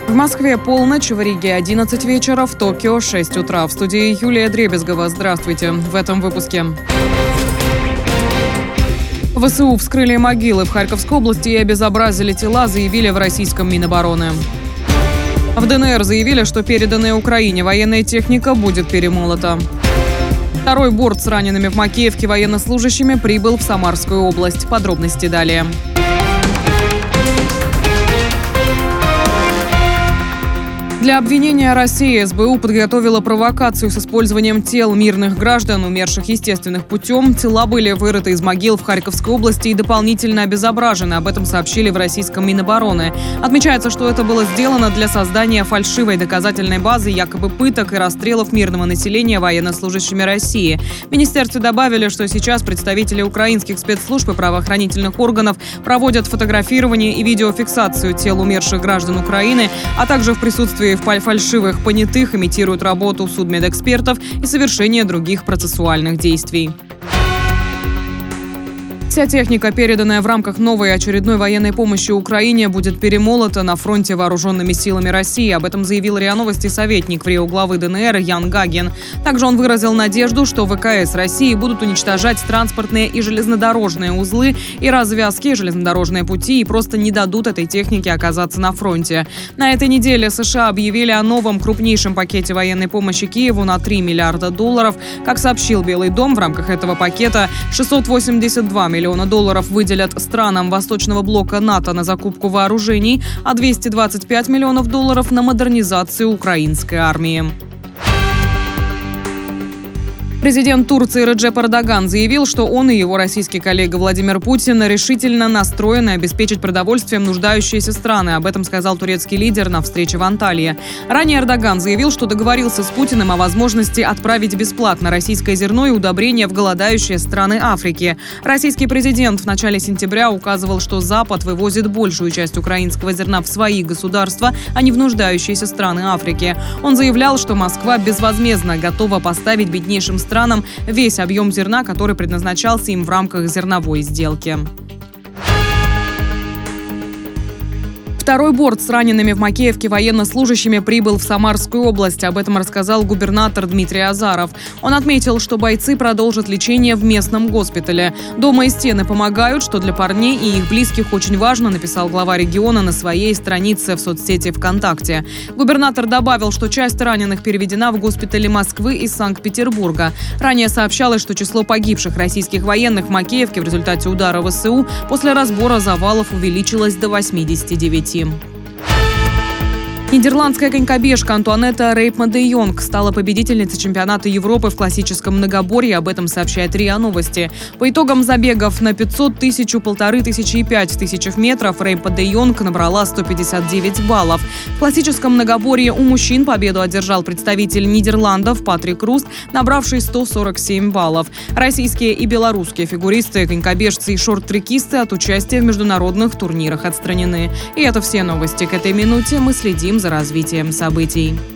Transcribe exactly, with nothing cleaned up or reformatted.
В Москве полночь, в Риге одиннадцать вечера, в Токио шесть утра. В студии Юлия Дребезгова. Здравствуйте. В этом выпуске. ВСУ вскрыли могилы в Харьковской области и обезобразили тела, заявили в российском Минобороны. В ДНР заявили, что переданная Украине военная техника будет перемолота. Второй борт с ранеными в Макеевке военнослужащими прибыл в Самарскую область. Подробности далее. Для обвинения России СБУ подготовила провокацию с использованием тел мирных граждан, умерших естественным путем. Тела были вырыты из могил в Харьковской области и дополнительно обезображены. Об этом сообщили в российском Минобороны. Отмечается, что это было сделано для создания фальшивой доказательной базы якобы пыток и расстрелов мирного населения военнослужащими России. В министерстве добавили, что сейчас представители украинских спецслужб и правоохранительных органов проводят фотографирование и видеофиксацию тел умерших граждан Украины, а также в присутствии фальшивых понятых имитируют работу судмедэкспертов и совершение других процессуальных действий. Вся техника, переданная в рамках новой очередной военной помощи Украине, будет перемолота на фронте вооруженными силами России. Об этом заявил РИА Новости советник в Рио главы ДНР Ян Гагин. Также он выразил надежду, что ВКС России будут уничтожать транспортные и железнодорожные узлы и развязки, железнодорожные пути, и просто не дадут этой технике оказаться на фронте. На этой неделе США объявили о новом крупнейшем пакете военной помощи Киеву на три миллиарда долларов. Как сообщил Белый дом, в рамках этого пакета шестьсот восемьдесят два миллиона долларов выделят странам Восточного блока НАТО на закупку вооружений, а двести двадцать пять миллионов долларов на модернизацию украинской армии. Президент Турции Реджеп Эрдоган заявил, что он и его российский коллега Владимир Путин решительно настроены обеспечить продовольствием нуждающиеся страны. Об этом сказал турецкий лидер на встрече в Анталии. Ранее Эрдоган заявил, что договорился с Путиным о возможности отправить бесплатно российское зерно и удобрения в голодающие страны Африки. Российский президент в начале сентября указывал, что Запад вывозит большую часть украинского зерна в свои государства, а не в нуждающиеся страны Африки. Он заявлял, что Москва безвозмездно готова поставить беднейшим странам странам весь объем зерна, который предназначался им в рамках зерновой сделки. Второй борт с ранеными в Макеевке военнослужащими прибыл в Самарскую область. Об этом рассказал губернатор Дмитрий Азаров. Он отметил, что бойцы продолжат лечение в местном госпитале. Дома и стены помогают, что для парней и их близких очень важно, написал глава региона на своей странице в соцсети ВКонтакте. Губернатор добавил, что часть раненых переведена в госпитали Москвы и Санкт-Петербурга. Ранее сообщалось, что число погибших российских военных в Макеевке в результате удара ВСУ после разбора завалов увеличилось до восьмидесяти девяти. Нидерландская конькобежка Антуанетта Рейпма де Йонг стала победительницей чемпионата Европы в классическом многоборье. Об этом сообщает РИА Новости. По итогам забегов на пятьсот, тысячу, полторы тысячи и пять тысяч метров Рейпма де Йонг набрала сто пятьдесят девять баллов. В классическом многоборье у мужчин победу одержал представитель Нидерландов Патрик Руст, набравший сто сорок семь баллов. Российские и белорусские фигуристы, конькобежцы и шорт-трекисты от участия в международных турнирах отстранены. И это все новости к этой минуте. Мы следим за развитием событий.